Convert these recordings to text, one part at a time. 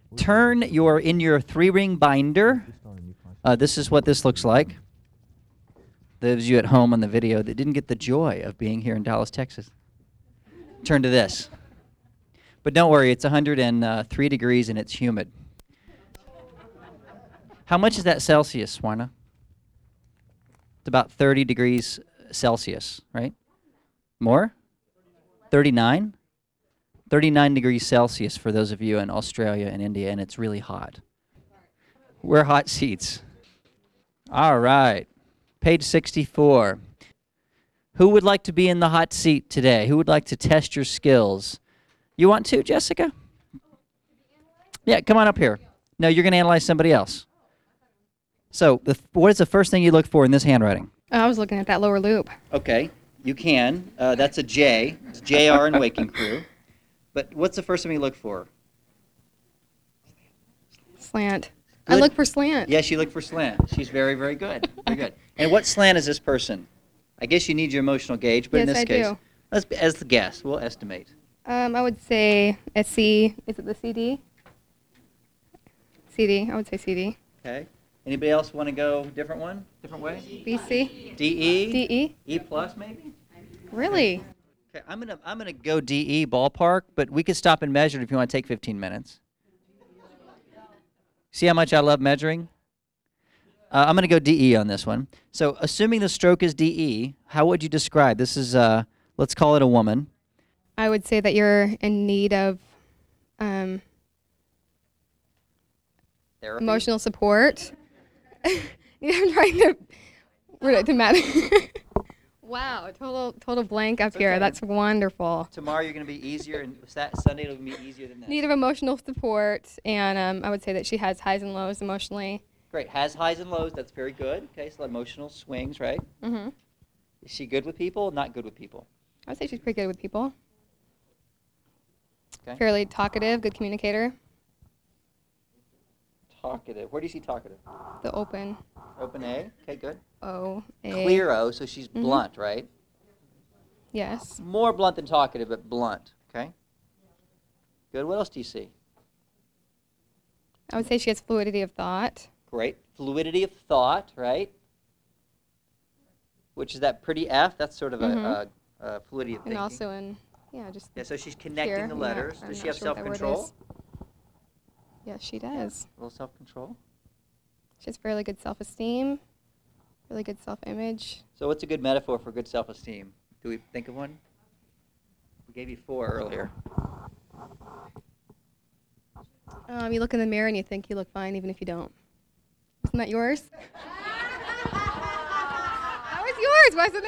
turn in your 3-ring binder. This is what this looks like. Those of you at home on the video that didn't get the joy of being here in Dallas, Texas, turn to this. But don't worry, it's 103 degrees and it's humid. How much is that Celsius, Swarna? It's about 30 degrees Celsius, right? More? 39? 39 degrees Celsius for those of you in Australia and India, and it's really hot. We're hot seats. All right. Page 64. Who would like to be in the hot seat today? Who would like to test your skills? You want to, Jessica? Yeah, come on up here. No, you're going to analyze somebody else. So, what is the first thing you look for in this handwriting? I was looking at that lower loop. Okay, you can. That's a J. It's JR in Waking Crew. But what's the first thing you look for? Slant. Good. I look for slant. Yes, you look for slant. She's very, very good. Very good. And what slant is this person? I guess you need your emotional gauge, but in this case, let's as the guess, we'll estimate. I would say a C. Is it the CD? CD. I would say CD. Okay. Anybody else want to go different one? Different way? BC. DE? DE. E plus maybe? Really? Okay, I'm gonna go DE ballpark, but we could stop and measure it if you want to take 15 minutes. See how much I love measuring? I'm gonna go DE on this one. So assuming the stroke is DE, how would you describe? This is let's call it a woman. I would say that you're in need of Therapy? emotional support. I'm trying to word it to matter. Wow, total blank up here. Okay. That's wonderful. Tomorrow you're gonna be easier, and Sunday it'll be easier than this. Need of emotional support, and I would say that she has highs and lows emotionally. Great. Has highs and lows. That's very good. Okay, so emotional swings, right? Mm-hmm. Is she good with people? Not good with people. I would say she's pretty good with people. Okay. Fairly talkative, good communicator. Talkative. Where do you see talkative? The open Open A. Okay, good. O A. Clear O. So she's blunt, right? Yes. More blunt than talkative, but blunt. Okay. Good. What else do you see? I would say she has fluidity of thought. Great. Fluidity of thought, right? Which is that pretty F. That's sort of a fluidity of thinking. And also just Yeah, so she's connecting here. the letters. I'm Does not she have sure what that word self-control? is. Yes, she does. A little self-control. She has fairly good self-esteem, really good self-image. So what's a good metaphor for good self-esteem? Do we think of one? We gave you 4 earlier. You look in the mirror and you think you look fine even if you don't. Isn't that yours? That was yours, wasn't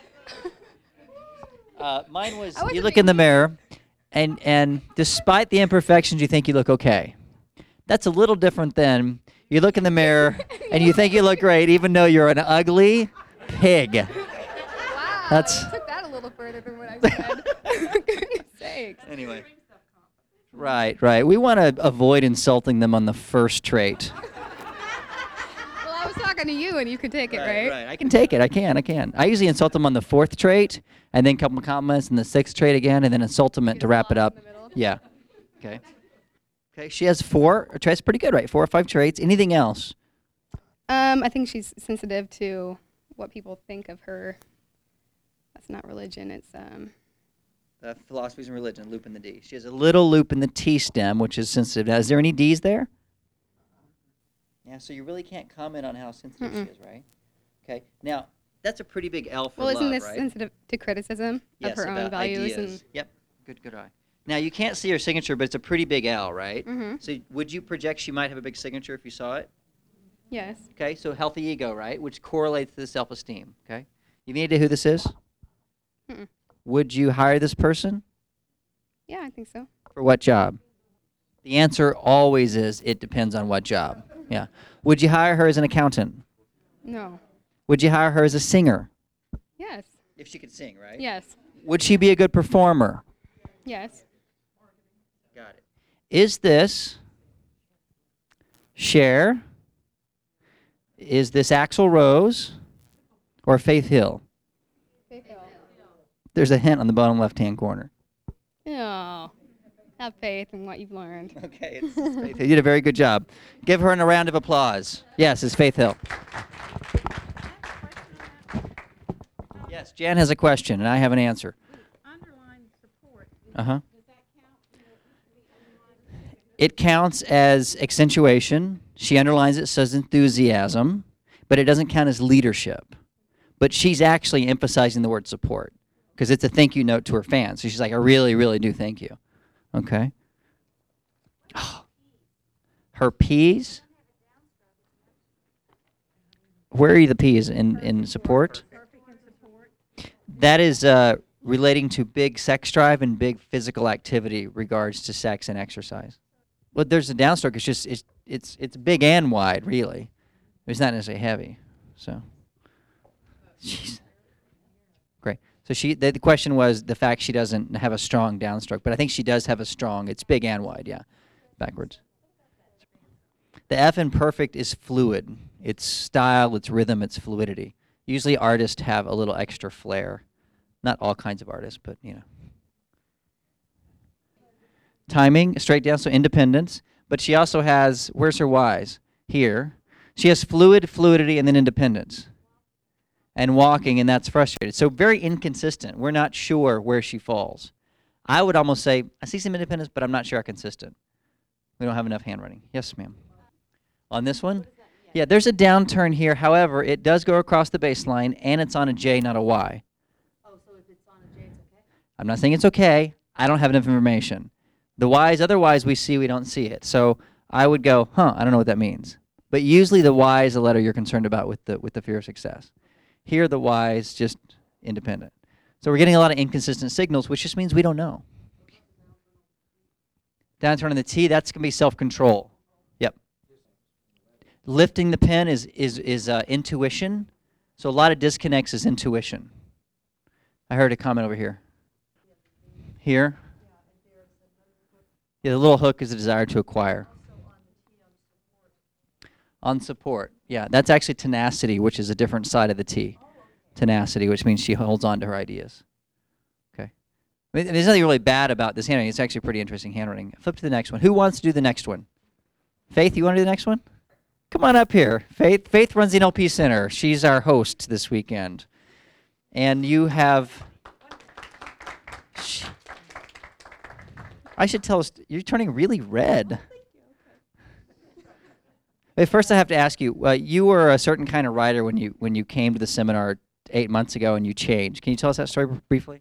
it? Mine was, I wasn't you look in the mirror, and despite the imperfections, you think you look okay. That's a little different than you look in the mirror and you think you look great, even though you're an ugly pig. Wow. That's I took that a little further than what I said. For goodness sakes. anyway. Right. We want to avoid insulting them on the first trait. Well, I was talking to you and you could take it, right? Right. I can take it. I can. I usually insult them on the 4th trait, and then a couple of compliments in the 6th trait again, and then insult them to wrap it up. In the middle. Yeah. Okay. She has 4 traits. Pretty good, right? 4 or 5 traits. Anything else? I think she's sensitive to what people think of her. That's not religion. It's Philosophies and religion, loop in the D. She has a little loop in the T stem, which is sensitive. Now, is there any D's there? Yeah, so you really can't comment on how sensitive she is, right? Okay. Now, that's a pretty big L for well, love, isn't this right? sensitive to criticism Yes, of her own about values ideas. Yep. Good eye. Now, you can't see her signature, but it's a pretty big L, right? Mhm. So would you project she might have a big signature if you saw it? Yes. Okay, so healthy ego, right, which correlates to the self-esteem, okay? You have any idea who this is? Mm-mm. Would you hire this person? Yeah, I think so. For what job? The answer always is it depends on what job. Yeah. Would you hire her as an accountant? No. Would you hire her as a singer? Yes. If she could sing, right? Yes. Would she be a good performer? Yes. Got it. Is this Cher? Is this Axl Rose? Or Faith Hill? There's a hint on the bottom left-hand corner. Oh, Have faith in what you've learned. Okay, it's Faith Hill. You did a very good job. Give her a round of applause. Yes, it's Faith Hill. Yes, Jan has a question, and I have an answer. Underlying support. Uh-huh. Does that count? It counts as accentuation. She underlines it, says enthusiasm, but it doesn't count as leadership. But she's actually emphasizing the word support because it's a thank you note to her fans. So she's like, I really, really do thank you. Okay. Her P's. Where are the P's in support? Perfect in support. That is relating to big sex drive and big physical activity regards to sex and exercise. Well, there's a downstroke. It's just it's big and wide, really. It's not necessarily heavy. So, jeez. Great. So the question was the fact she doesn't have a strong downstroke, but I think she does have a strong. It's big and wide, yeah, backwards. The F in perfect is fluid. It's style, it's rhythm, it's fluidity. Usually artists have a little extra flair. Not all kinds of artists, but you know. Timing, straight down, so independence. But she also has, where's her Y's? Here. She has fluidity, and then independence. And walking, and that's frustrated. So very inconsistent. We're not sure where she falls. I would almost say, I see some independence, but I'm not sure how consistent. We don't have enough handwriting. Yes, ma'am. On this one? Yeah, there's a downturn here. However, it does go across the baseline, and it's on a J, not a Y. Oh, so if it's on a J, it's okay? I'm not saying it's okay. I don't have enough information. The Y's, otherwise we don't see it. So I would go, I don't know what that means. But usually the Y is the letter you're concerned about with the fear of success. Here the Y is just independent. So we're getting a lot of inconsistent signals, which just means we don't know. Downturn on the T, that's going to be self-control. Yep. Lifting the pen is intuition. So a lot of disconnects is intuition. I heard a comment over here. Here. Yeah, the little hook is a desire to acquire. On support. Yeah, that's actually tenacity, which is a different side of the T. Tenacity, which means she holds on to her ideas. Okay. I mean, there's nothing really bad about this handwriting. It's actually pretty interesting handwriting. Flip to the next one. Who wants to do the next one? Faith, you want to do the next one? Come on up here. Faith runs the NLP Center. She's our host this weekend. And you have... I should tell us, you're turning really red. Wait, first I have to ask you, you were a certain kind of writer when you came to the seminar 8 months ago and you changed. Can you tell us that story briefly?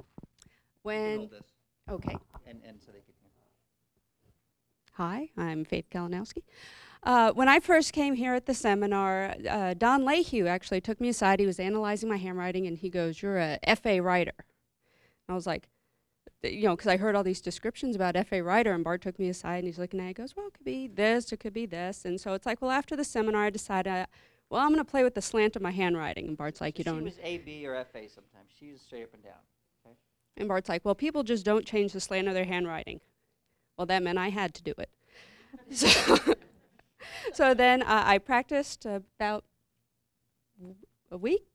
Okay. And so they could hear. Hi, I'm Faith Kalinowski. When I first came here at the seminar, Don Lehue actually took me aside. He was analyzing my handwriting, and he goes, "You're a FA writer." And I was like, because I heard all these descriptions about FA writer, and Bart took me aside, and he's looking at it, he goes, well, it could be this, it could be this. And so it's like, well, after the seminar, I decided, well, I'm going to play with the slant of my handwriting. And Bart's like, you don't. She was A, B, or FA sometimes. She was straight up and down. Okay. And Bart's like, well, people just don't change the slant of their handwriting. Well, that meant I had to do it. So then I practiced about a week.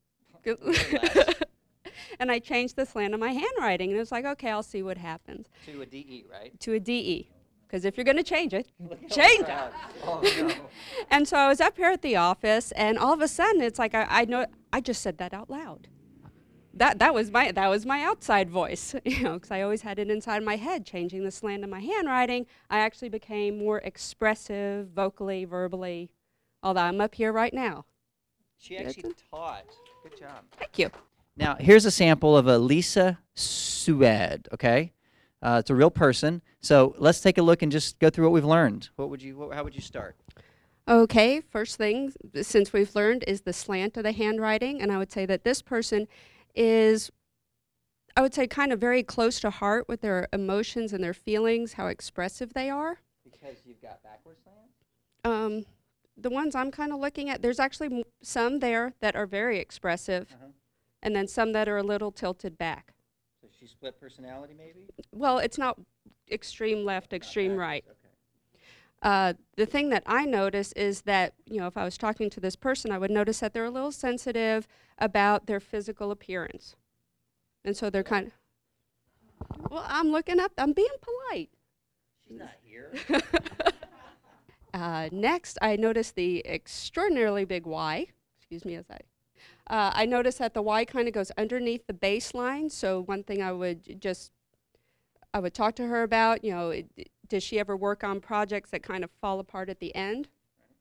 And I changed the slant of my handwriting. And it was like, okay, I'll see what happens. To a DE, right? To a DE. Because if you're going to change it, change it. Oh, no. And so I was up here at the office, and all of a sudden, it's like I know I just said that out loud. That was my outside voice, because I always had it inside my head. Changing the slant of my handwriting, I actually became more expressive, vocally, verbally. Although I'm up here right now. She actually taught. Good job. Thank you. Now, here's a sample of a Lisa Sued, okay? It's a real person. So let's take a look and just go through what we've learned. How would you start? Okay, first thing, since we've learned, is the slant of the handwriting. And I would say that this person is, I would say, kind of very close to heart with their emotions and their feelings, how expressive they are. Because you've got backwards slant? The ones I'm kind of looking at, there's actually some there that are very expressive. And then some that are a little tilted back. So she split personality, maybe? Well, it's not extreme left, extreme right. Okay. The thing that I notice is that, if I was talking to this person, I would notice that they're a little sensitive about their physical appearance. And so they're kind of, well, I'm looking up, I'm being polite. She's not here. Next, I noticed the extraordinarily big Y. Excuse me as I noticed that the Y kind of goes underneath the baseline. So one thing I would talk to her about, does she ever work on projects that kind of fall apart at the end?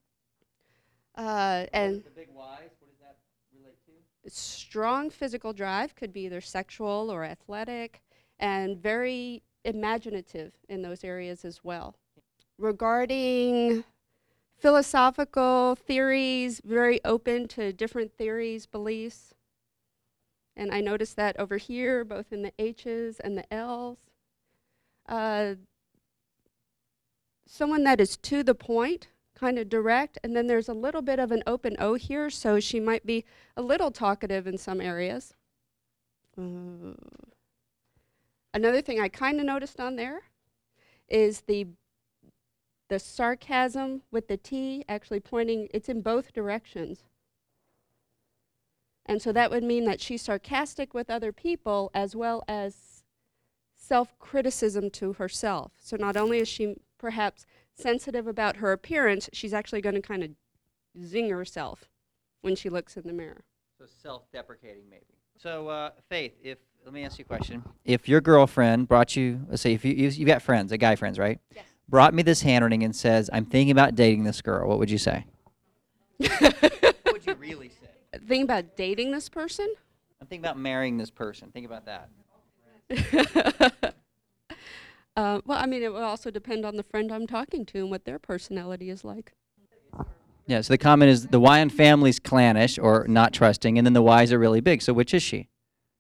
And the big Y's, what does that relate to? strong physical drive, could be either sexual or athletic, and very imaginative in those areas as well. Regarding philosophical theories, very open to different theories, beliefs. And I noticed that over here, both in the H's and the L's. Someone that is to the point, kind of direct, and then there's a little bit of an open O here, so she might be a little talkative in some areas. Another thing I kind of noticed on there is the sarcasm with the T actually pointing, it's in both directions. And so that would mean that she's sarcastic with other people as well as self-criticism to herself. So not only is she perhaps sensitive about her appearance, she's actually going to kind of zing herself when she looks in the mirror. So self-deprecating, maybe. So, Faith, let me ask you a question. If your girlfriend brought you, let's say, if you've got friends, guy friends, right? Yes. Brought me this handwriting and says, I'm thinking about dating this girl, what would you say? What would you really say? Thinking about dating this person? I'm thinking about marrying this person. Think about that. Well, I mean, it will also depend on the friend I'm talking to and what their personality is like. Yeah, so the comment is the Y in family's clannish or not trusting, and then the Y's are really big. So which is she?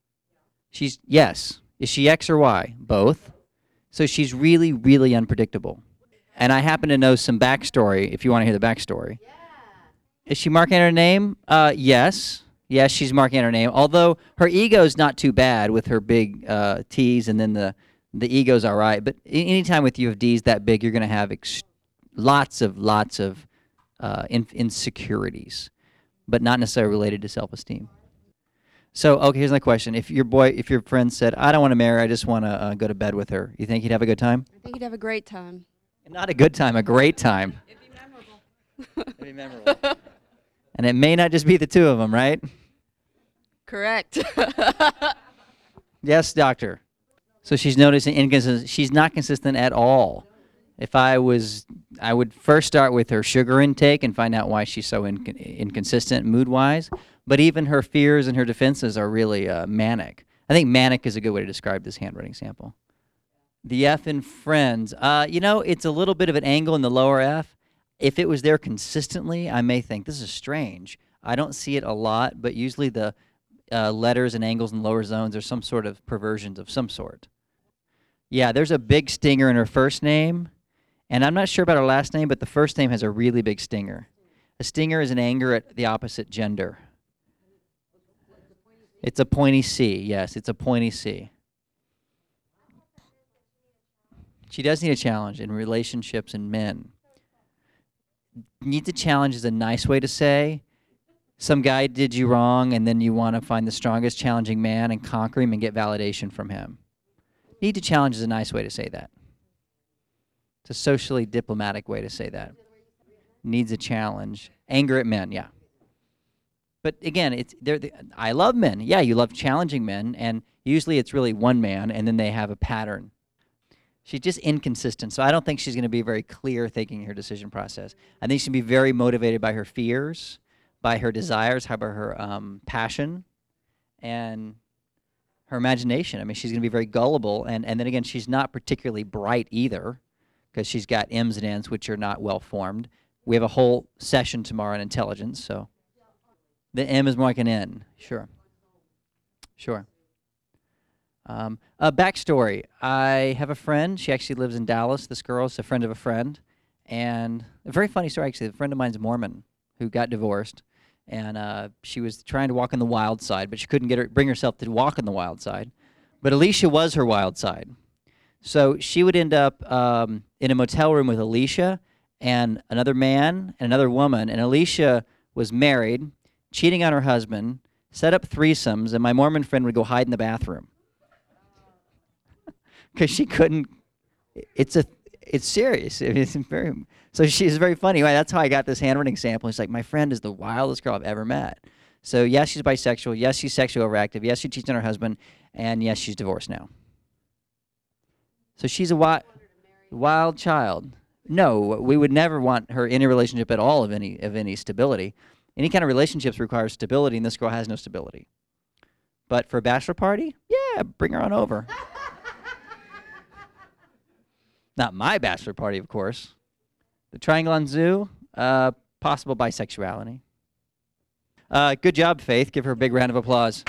Yes. Is she X or Y? Both. So she's really, really unpredictable. And I happen to know some backstory, if you want to hear the backstory. Yeah. Is she marking her name? Yes. Yes, she's marking her name. Although her ego's not too bad with her big T's, and then the ego's all right. But anytime with you have D's that big, you're going to have lots of insecurities, but not necessarily related to self-esteem. So, okay, here's my question. If your friend said, I don't want to marry her, I just want to go to bed with her, you think he'd have a good time? I think he'd have a great time. Not a good time, a great time. It'd be memorable. It'd be memorable. And it may not just be the two of them, right? Correct. Yes, doctor. So she's noticing inconsistent. She's not consistent at all. If I would first start with her sugar intake and find out why she's so inconsistent mood-wise. But even her fears and her defenses are really manic. I think manic is a good way to describe this handwriting sample. The F in friends. It's a little bit of an angle in the lower F. If it was there consistently, I may think, this is strange. I don't see it a lot, but usually the letters and angles in lower zones are some sort of perversions of some sort. Yeah, there's a big stinger in her first name. And I'm not sure about her last name, but the first name has a really big stinger. A stinger is an anger at the opposite gender. It's a pointy C. Yes, it's a pointy C. She does need a challenge in relationships and men. Needs a challenge is a nice way to say some guy did you wrong, and then you want to find the strongest challenging man and conquer him and get validation from him. Need to challenge is a nice way to say that. It's a socially diplomatic way to say that. Needs a challenge. Anger at men, yeah. But again, I love men. Yeah, you love challenging men, and usually it's really one man, and then they have a pattern. She's just inconsistent, so I don't think she's going to be very clear thinking in her decision process. I think she's going to be very motivated by her fears, by her desires, by her passion, and her imagination. I mean, she's going to be very gullible, and then again, she's not particularly bright either, because she's got M's and N's, which are not well formed. We have a whole session tomorrow on intelligence, so the M is more like an N. Sure. A backstory. I have a friend. She actually lives in Dallas. This girl is a friend of a friend. And a very funny story, actually. A friend of mine's Mormon who got divorced. And she was trying to walk on the wild side, but she couldn't bring herself to walk on the wild side. But Alicia was her wild side. So she would end up in a motel room with Alicia and another man and another woman. And Alicia was married, cheating on her husband, set up threesomes, and my Mormon friend would go hide in the bathroom. Because she couldn't, It's serious. It's very. So she's very funny. Right? That's how I got this handwriting sample. It's like, my friend is the wildest girl I've ever met. So yes, she's bisexual. Yes, she's sexually overactive. Yes, she cheats on her husband, and yes, she's divorced now. So she's a wild child. No, we would never want her in a relationship at all of any stability. Any kind of relationships require stability, and this girl has no stability. But for a bachelor party, yeah, bring her on over. Not my bachelor party, of course. The Triangle on Zoo, possible bisexuality. Good job, Faith. Give her a big round of applause.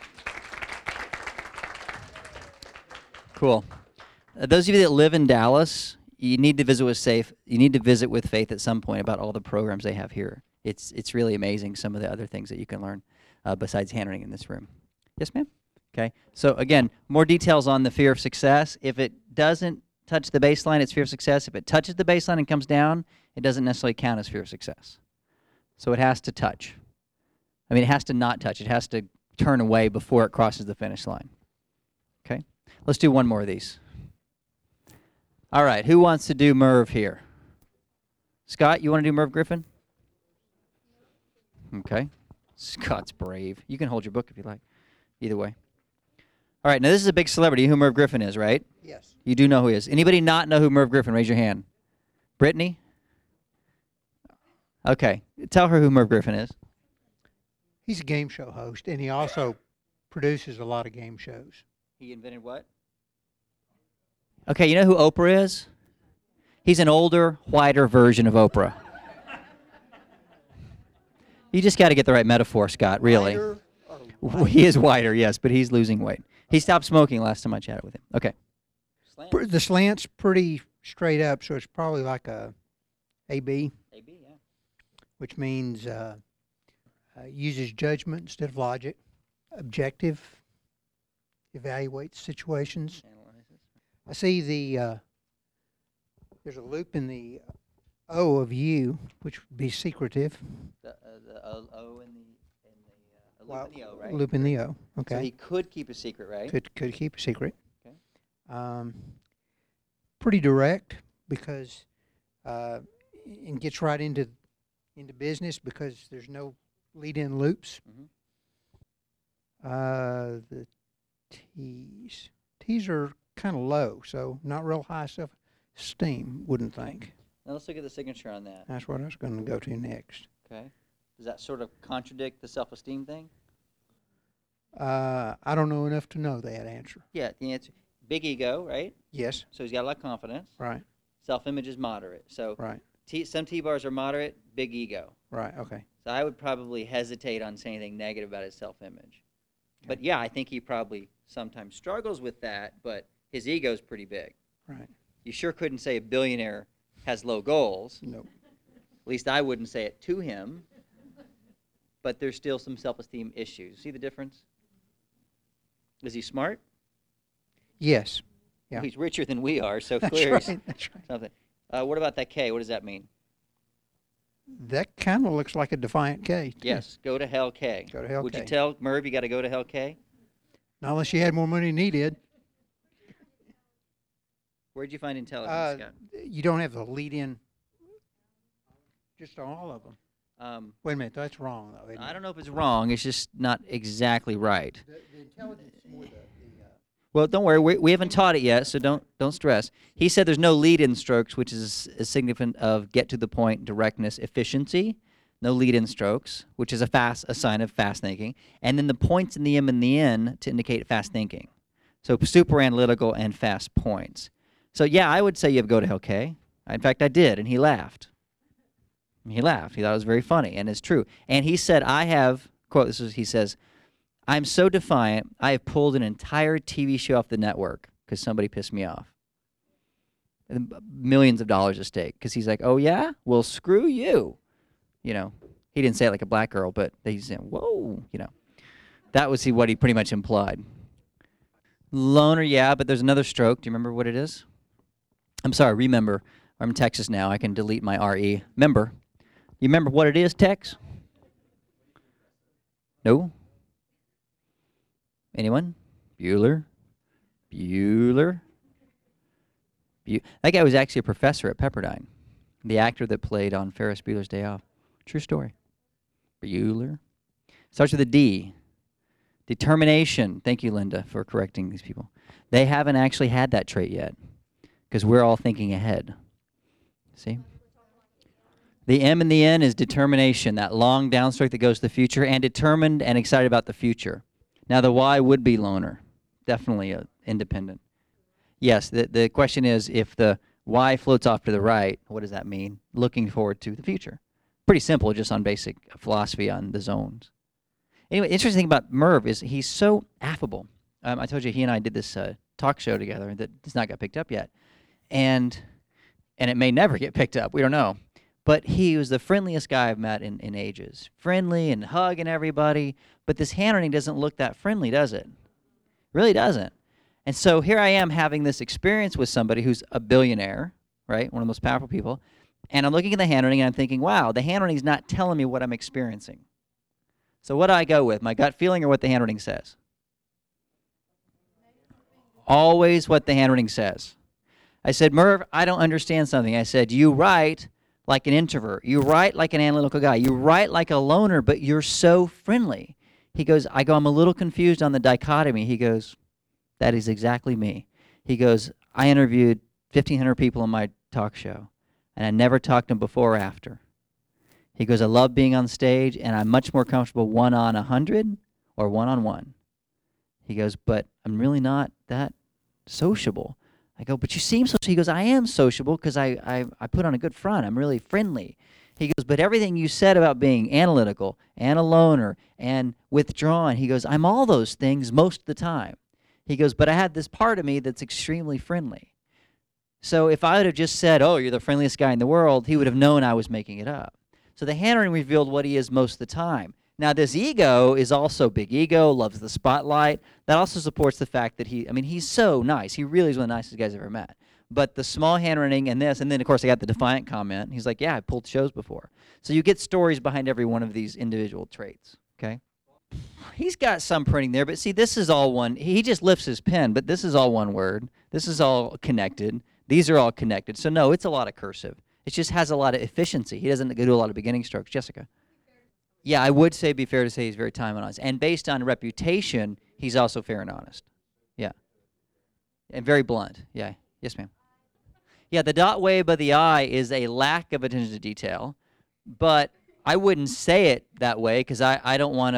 Cool. Those of you that live in Dallas, you need to visit with Safe. You need to visit with Faith at some point about all the programs they have here. It's really amazing, some of the other things that you can learn besides handwriting in this room. Yes, ma'am? Okay. So again, more details on the fear of success. If it doesn't touch the baseline, it's fear of success. If it touches the baseline and comes down, it doesn't necessarily count as fear of success. So it has to touch. I mean, it has to not touch. It has to turn away before it crosses the finish line. Okay? Let's do one more of these. All right. Who wants to do Merv here? Scott, you want to do Merv Griffin? Okay. Scott's brave. You can hold your book if you like. Either way. All right. Now, this is a big celebrity. You know who Merv Griffin is, right? Yes. You do know who he is. Anybody not know who Merv Griffin? Raise your hand. Brittany? Okay. Tell her who Merv Griffin is. He's a game show host, and he also produces a lot of game shows. He invented what? Okay, you know who Oprah is? He's an older, whiter version of Oprah. You just got to get the right metaphor, Scott, really. Whiter Well, he is whiter, yes, but he's losing weight. He stopped smoking last time I chatted with him. Okay. The slant's pretty straight up, so it's probably like a AB, AB, yeah. which means uses judgment instead of logic, objective, evaluates situations. I see there's a loop in the O of you, which would be secretive. The O in the loop in the O, right? Loop in the O. Okay. So he could keep a secret, right? Could keep a secret. Okay. Pretty direct because and gets right into business because there's no lead-in loops. The T's are kind of low, so not real high self-esteem, wouldn't think. Now let's look at the signature on that. That's what I was going to go to next. Okay. Does that sort of contradict the self-esteem thing? I don't know enough to know that answer. Yeah, the answer. Big ego, right? Yes. So he's got a lot of confidence. Right. Self-image is moderate. So Right. Some T-bars are moderate, big ego. Right. Okay. So I would probably hesitate on saying anything negative about his self-image. But yeah, I think he probably sometimes struggles with that, but his ego's pretty big. Right. You sure couldn't say a billionaire has low goals. Nope. At least I wouldn't say it to him. But there's still some self-esteem issues. See the difference? Is he smart? Yes. Yeah. Well, he's richer than we are, so That's clearly right. That's right. something. What about that K? What does that mean? That kind of looks like a defiant K. too. Yes, go to hell K. Go to hell Would you K. tell Merv you got to go to hell K? Not unless you had more money than he did. Where'd you find intelligence, Scott? You don't have the lead-in. Just on all of them. Wait a minute, that's wrong though. Isn't I it? don't know if it's wrong. It's just not exactly right. The intelligence is more the Well, don't worry. We haven't taught it yet, so don't stress. He said there's no lead-in strokes, which is a significant of get to the point, directness, efficiency. No lead-in strokes, which is a sign of fast thinking. And then the points in the M and the N to indicate fast thinking. So super analytical and fast points. So yeah, I would say you have go to hell K. In fact, I did, and he laughed. He laughed. He thought it was very funny, and it's true. And he said, I have, quote, he says, I'm so defiant, I have pulled an entire TV show off the network because somebody pissed me off. And millions of dollars at stake. Because he's like, oh yeah? Well, screw you. You know, he didn't say it like a black girl, but they said, whoa, you know. That was what he pretty much implied. Loner, yeah, but there's another stroke. Do you remember what it is? I'm sorry, remember. I'm in Texas now. I can delete my RE. Remember. You remember what it is, Tex? No? Anyone? Bueller? That guy was actually a professor at Pepperdine, the actor that played on Ferris Bueller's Day Off. True story. Bueller. Starts with a D. Determination. Thank you, Linda, for correcting these people. They haven't actually had that trait yet because we're all thinking ahead. See? The M in the N is determination, that long downstroke that goes to the future, and determined and excited about the future. Now, the Y would be loner, definitely independent. Yes, the question is, if the Y floats off to the right, what does that mean? Looking forward to the future. Pretty simple, just on basic philosophy on the zones. Anyway, interesting thing about Merv is he's so affable. I told you he and I did this talk show together that does not get picked up yet. And it may never get picked up. We don't know. But he was the friendliest guy I've met in ages. Friendly and hugging everybody. But this handwriting doesn't look that friendly, does it? Really doesn't. And so here I am having this experience with somebody who's a billionaire, right? One of the most powerful people. And I'm looking at the handwriting and I'm thinking, wow, the handwriting's not telling me what I'm experiencing. So what do I go with? My gut feeling or what the handwriting says? Always what the handwriting says. I said, Merv, I don't understand something. I said, you write like an introvert. You write like an analytical guy. You write like a loner, but you're so friendly. He goes, I'm a little confused on the dichotomy. He goes, that is exactly me. He goes, I interviewed 1,500 people on my talk show, and I never talked to them before or after. He goes, I love being on stage, and I'm much more comfortable 1 on 100 or 1-on-1. He goes, but I'm really not that sociable. I go, but you seem social. He goes, I am sociable because I put on a good front. I'm really friendly. He goes, but everything you said about being analytical and a loner and withdrawn, he goes, I'm all those things most of the time. He goes, but I have this part of me that's extremely friendly. So if I would have just said, oh, you're the friendliest guy in the world, he would have known I was making it up. So the handwriting revealed what he is most of the time. Now, this ego is also big ego, loves the spotlight. That also supports the fact that he's so nice. He really is one of the nicest guys I've ever met. But the small handwriting and this, and then, of course, I got the defiant comment. He's like, yeah, I pulled shows before. So you get stories behind every one of these individual traits, okay? He's got some printing there, but see, this is all one. He just lifts his pen, but this is all one word. This is all connected. These are all connected. So, no, it's a lot of cursive. It just has a lot of efficiency. He doesn't do a lot of beginning strokes. Jessica? Yeah, I would say, be fair to say he's very time and honest. And based on reputation, he's also fair and honest. Yeah. And very blunt. Yeah. Yes, ma'am. Yeah, the dot way above the I is a lack of attention to detail, but I wouldn't say it that way because I don't want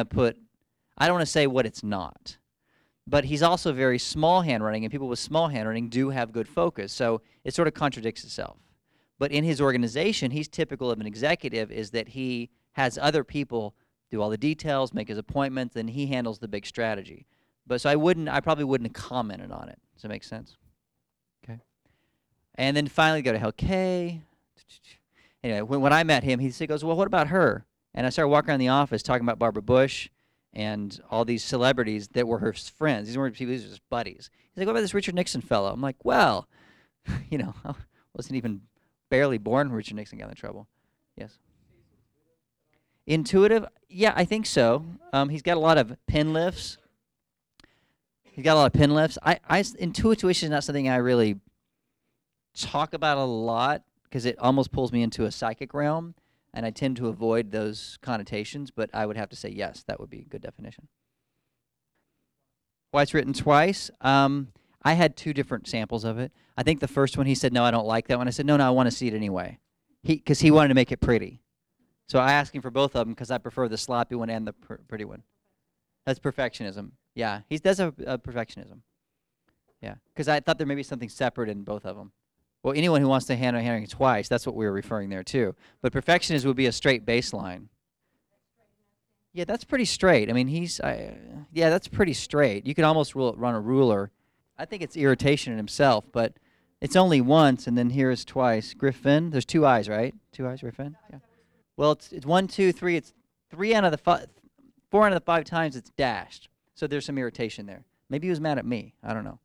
to say what it's not. But he's also very small handwriting, and people with small handwriting do have good focus, so it sort of contradicts itself. But in his organization, he's typical of an executive is that he has other people do all the details, make his appointments, and he handles the big strategy. But so I probably wouldn't have commented on it. Does that make sense? Okay. And then finally go to okay. Anyway, when I met him, he goes, well, what about her? And I started walking around the office talking about Barbara Bush and all these celebrities that were her friends. These weren't people, these were just buddies. He's like, what about this Richard Nixon fellow? I'm like, well, I wasn't even barely born when Richard Nixon got in trouble. Yes. Intuitive? Yeah, I think so. He's got a lot of pen lifts. Intuition is not something I really talk about a lot because it almost pulls me into a psychic realm, and I tend to avoid those connotations, but I would have to say yes, that would be a good definition. Why it's written twice? I had 2 different samples of it. I think the first one he said, no, I don't like that one. I said, no, I want to see it anyway. Because he wanted to make it pretty. So I asked him for both of them because I prefer the sloppy one and the pretty one. That's perfectionism. Yeah, he does have perfectionism. Yeah, because I thought there may be something separate in both of them. Well, anyone who wants to handwriting twice, that's what we were referring there too. But perfectionism would be a straight baseline. Yeah, that's pretty straight. I mean, yeah, that's pretty straight. You could almost run a ruler. I think it's irritation in himself, but it's only once, and then here is twice. Griffin, there's 2 eyes, right? 2 eyes, Griffin? Yeah. Well, it's 1, 2, 3. It's 4 out of the 5 times it's dashed. So there's some irritation there. Maybe he was mad at me. I don't know.